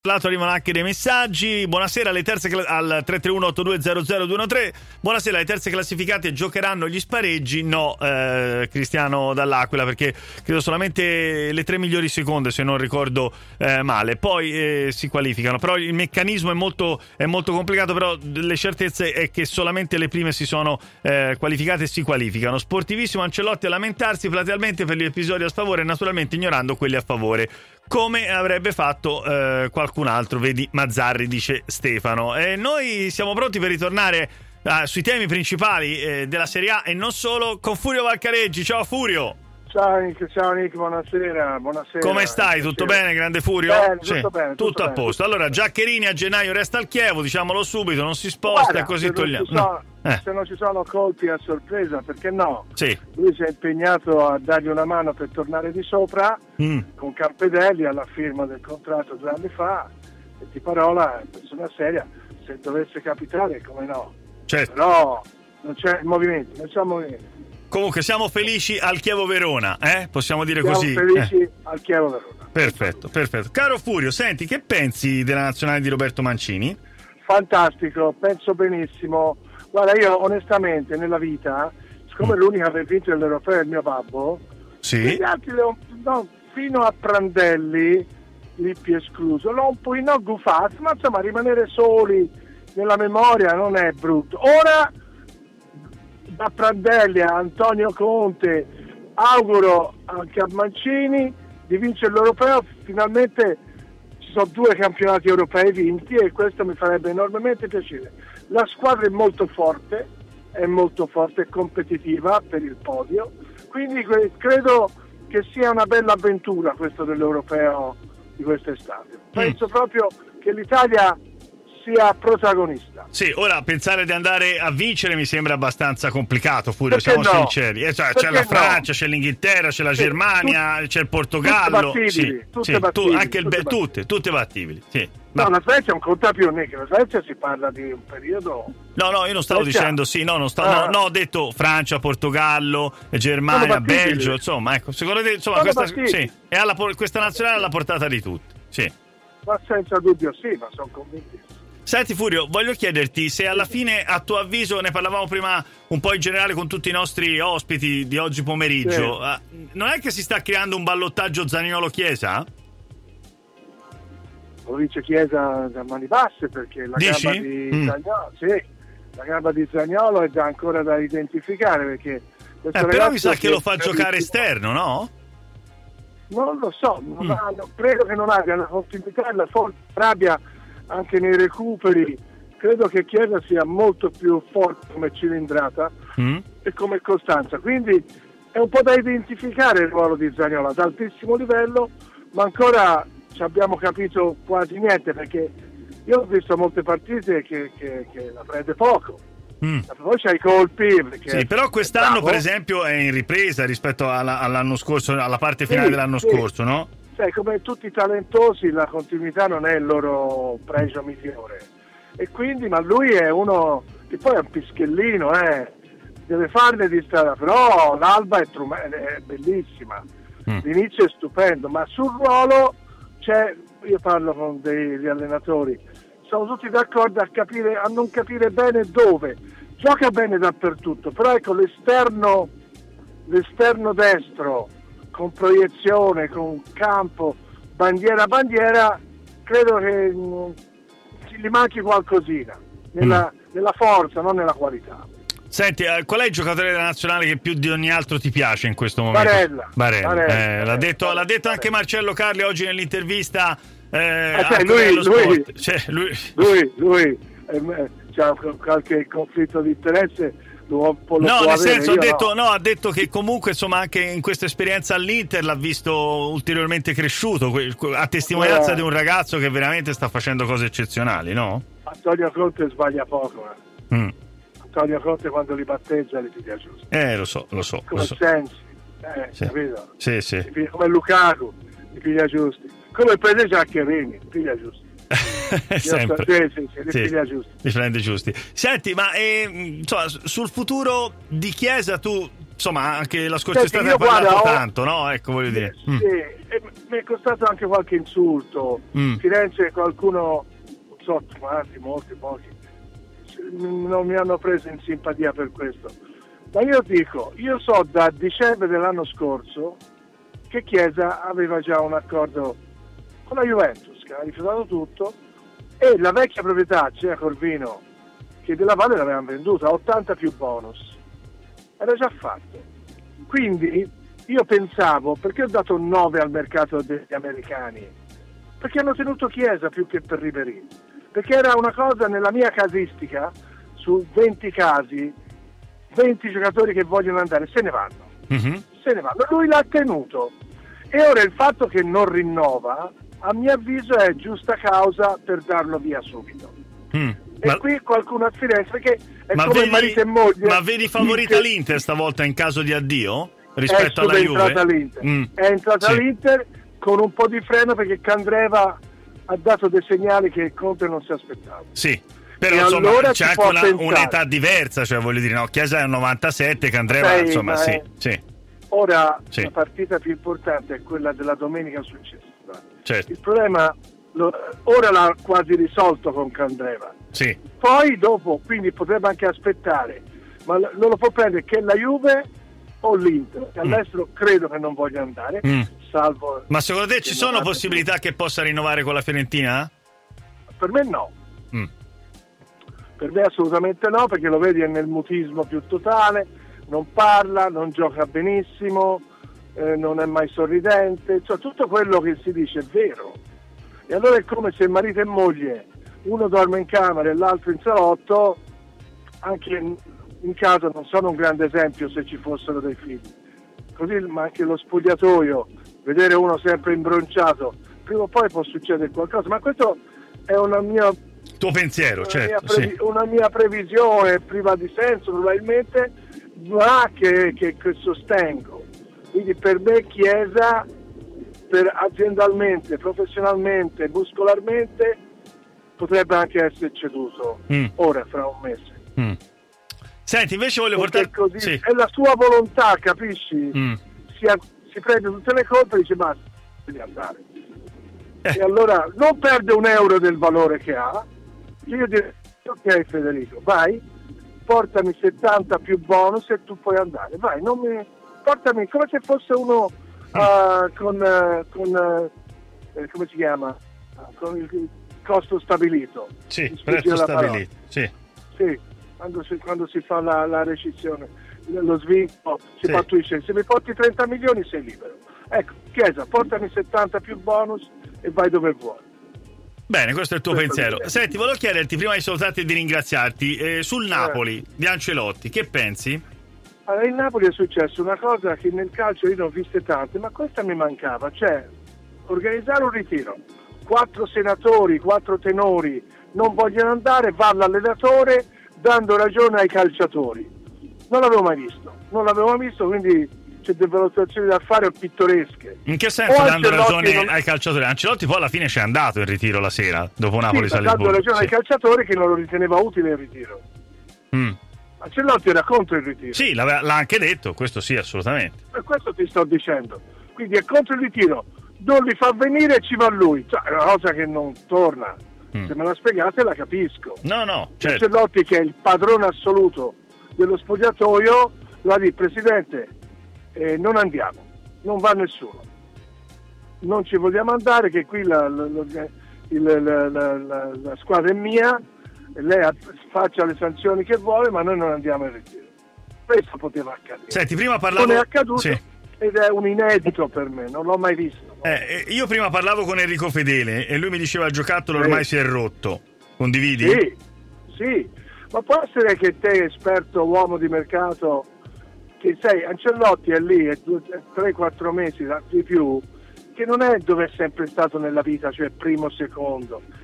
Arrivano anche dei messaggi. Buonasera, alle terze al 331-8200-213. Buonasera, le terze classificate giocheranno gli spareggi? No, Cristiano dall'Aquila, perché credo solamente le 3 migliori seconde, se non ricordo male. Poi si qualificano, però il meccanismo è molto complicato. Però le certezze è che solamente le prime si sono qualificate e si qualificano. Sportivissimo Ancelotti a lamentarsi platealmente per gli episodi a sfavore, naturalmente ignorando quelli a favore, come avrebbe fatto qualcun altro, vedi Mazzarri, dice Stefano. E noi siamo pronti per ritornare sui temi principali della Serie A e non solo, con Furio Valcareggi. Ciao Furio. Ciao Nick, buonasera. Come stai? Tutto bene, grande Furio? Bene, sì, bene, tutto a posto. Allora, Giaccherini a gennaio resta al Chievo, diciamolo subito, non si sposta. Guarda, e così togliamo. Se non ci sono colpi a sorpresa, perché no? Sì. Lui si è impegnato a dargli una mano per tornare di sopra con Campedelli alla firma del contratto 2 anni fa, e di parola è persona seria. Se dovesse capitare, come no? Certo. Però non c'è movimento, non c'è movimento. Comunque siamo felici al Chievo Verona, possiamo dire siamo così. Felici al Chievo Verona. Perfetto. Caro Furio, senti, che pensi della nazionale di Roberto Mancini? Fantastico, penso benissimo. Guarda, io onestamente nella vita, siccome l'unica che ha vinto l'Europeo è il mio babbo, sì. Gli altri fino a Prandelli, Lippi escluso, l'ho un po' gufato, ma insomma rimanere soli nella memoria non è brutto. Ora da Prandelli a Antonio Conte auguro anche a Mancini di vincere l'Europeo. Finalmente ci sono 2 campionati europei vinti e questo mi farebbe enormemente piacere. La squadra è molto forte, è competitiva per il podio, quindi credo che sia una bella avventura questo dell'Europeo di quest'estate. Penso proprio che l'Italia sia protagonista. Sì, ora pensare di andare a vincere mi sembra abbastanza complicato, Furio, siamo sinceri. C'è la Francia, c'è l'Inghilterra, c'è la Germania, c'è il Portogallo. Tutte battibili. Tutte battibili, sì. No, la Svezia non conta più, la Svezia si parla di un periodo. No, io non stavo dicendo ho detto Francia, Portogallo, Germania, Belgio, insomma, ecco, secondo te questa nazionale è alla portata di tutti. Sì. Ma senza dubbio sì, ma sono convinto. Senti Furio, voglio chiederti se alla fine, a tuo avviso, ne parlavamo prima un po' in generale con tutti i nostri ospiti di oggi pomeriggio, non è che si sta creando un ballottaggio Zaniolo-Chiesa? Lo dice Chiesa da mani basse, perché la gamba di Zaniolo, la gamba di Zaniolo è già ancora da identificare, perché però mi sa che lo fa giocare esterno, no? Non lo so, credo che non abbia la continuità e la rabbia anche nei recuperi. Credo che Chiesa sia molto più forte come cilindrata e come costanza, quindi è un po' da identificare il ruolo di Zaniolo ad altissimo livello, ma ancora ci abbiamo capito quasi niente, perché io ho visto molte partite che la prende poco. Poi c'hai i colpi, sì, però quest'anno per esempio è in ripresa rispetto all'anno scorso, alla parte finale dell'anno scorso, no? Sai, come tutti i talentosi, la continuità non è il loro pregio migliore, e quindi, ma lui è uno che poi è un pischellino, deve farne di strada, però l'Alba è bellissima, l'inizio è stupendo, ma sul ruolo io parlo con degli allenatori, sono tutti d'accordo a non capire bene dove. Gioca bene dappertutto, però ecco l'esterno destro, con proiezione, con campo, bandiera, credo che gli manchi qualcosina, nella forza, non nella qualità. Senti, qual è il giocatore della nazionale che più di ogni altro ti piace in questo momento? Barella. L'ha detto anche Marcello Carli oggi nell'intervista. Lui c'ha qualche conflitto di interesse. Ha detto che comunque insomma anche in questa esperienza all'Inter l'ha visto ulteriormente cresciuto, a testimonianza di un ragazzo che veramente sta facendo cose eccezionali, no? Antonio Conte sbaglia poco. Antonio Conte quando li battezza li piglia giusti. Lo so. Come Sensi, capito? Sì. Come Lukaku, li piglia giusti. Come prende Giaccherini, li piglia giusti. Sempre. Li prende giusti. Senti, ma insomma, sul futuro di Chiesa tu insomma anche la scorsa estate ha parlato tanto, no? Ecco, voglio dire. Sì, mi è costato anche qualche insulto. Firenze qualcuno, non so, molti, pochi, non mi hanno preso in simpatia per questo. Ma io dico, io so da dicembre dell'anno scorso che Chiesa aveva già un accordo con la Juventus, che ha rifiutato tutto, e la vecchia proprietà, cioè Corvino, che della Valle l'avevano venduta a 80 più bonus. Era già fatto. Quindi io pensavo, perché ho dato 9 al mercato degli americani? Perché hanno tenuto Chiesa più che per Ribéry. Perché era una cosa nella mia casistica, su 20 casi, 20 giocatori che vogliono andare, se ne vanno. Se ne vanno. Lui l'ha tenuto. E ora il fatto che non rinnova, a mio avviso, è giusta causa per darlo via subito. E qui qualcuno a Firenze, perché è come marito e moglie. Ma vedi favorita l'Inter stavolta in caso di addio rispetto alla Juve? È entrata l'Inter con un po' di freno, perché Candreva ha dato dei segnali che Conte non si aspettava. Sì, però e insomma allora c'è anche un'età diversa, cioè voglio dire, no, Chiesa è un 97, Candreva insomma sì. Ora la partita più importante è quella della domenica successiva. Certo. Il problema ora l'ha quasi risolto con Candreva. Sì. Poi dopo, quindi potrebbe anche aspettare, ma non lo può prendere che la Juve o l'Inter, che all'estero credo che non voglia andare, salvo. Ma secondo te ci sono possibilità che possa rinnovare con la Fiorentina? Per me no. Per me assolutamente no, perché lo vedi è nel mutismo più totale, non parla, non gioca benissimo, non è mai sorridente, cioè tutto quello che si dice è vero. E allora è come se marito e moglie, uno dorme in camera e l'altro in salotto, anche in casa non sono un grande esempio se ci fossero dei figli. Così, ma anche lo spogliatoio, vedere uno sempre imbronciato, prima o poi può succedere qualcosa, ma questo è una mia una mia previsione priva di senso probabilmente, ma che sostengo. Quindi per me Chiesa, per aziendalmente, professionalmente, muscolarmente, potrebbe anche essere ceduto ora, fra un mese. Senti, invece voglio portare così, sì. È la sua volontà, capisci? Si prende tutte le colpe e dice basta, devi andare. E allora non perde un euro del valore che ha. Io direi ok Federico, vai, portami 70 più bonus e tu puoi andare, vai, portami come se fosse uno con come si chiama? Con il costo stabilito. Sì, prezzo stabilito. Sì, quando si fa la rescissione, lo sviluppo, si pattuisce. Se mi porti 30 milioni sei libero. Ecco, Chiesa, portami 70 più bonus e vai dove vuoi. Bene, questo è il tuo pensiero. Senti, volevo chiederti, prima di salutarti e di ringraziarti, sul Napoli di Ancelotti, che pensi? Allora, in Napoli è successo una cosa che nel calcio io ne ho viste tante, ma questa mi mancava, cioè organizzare un ritiro. 4 senatori, 4 tenori non vogliono andare, va all'allenatore dando ragione ai calciatori. Non l'avevo mai visto, quindi c'è delle valutazioni da fare pittoresche. In che senso dando ragione ai calciatori? Ancelotti poi alla fine c'è andato in ritiro la sera, dopo Napoli-Salisburgo. Dando ragione ai calciatori che non lo riteneva utile il ritiro. Ancelotti era contro il ritiro. Sì, l'ha anche detto, questo sì, assolutamente. Per questo ti sto dicendo. Quindi è contro il ritiro, non li fa venire e ci va lui. Cioè, è una cosa che non torna. Se me la spiegate la capisco. No, certo. Ancelotti, che è il padrone assoluto dello spogliatoio, va di presidente, non andiamo, non va nessuno, non ci vogliamo andare, che qui la squadra è mia, lei faccia le sanzioni che vuole, ma noi non andiamo in ritiro. Questo poteva accadere. Senti, prima parlavo. Non è accaduto ed è un inedito per me, non l'ho mai visto. Io prima parlavo con Enrico Fedele e lui mi diceva il giocattolo ormai si è rotto. Condividi? Sì, ma può essere che te, esperto uomo di mercato, che sei, Ancelotti è lì, è 3-4 mesi di più, che non è dove è sempre stato nella vita, cioè primo, secondo.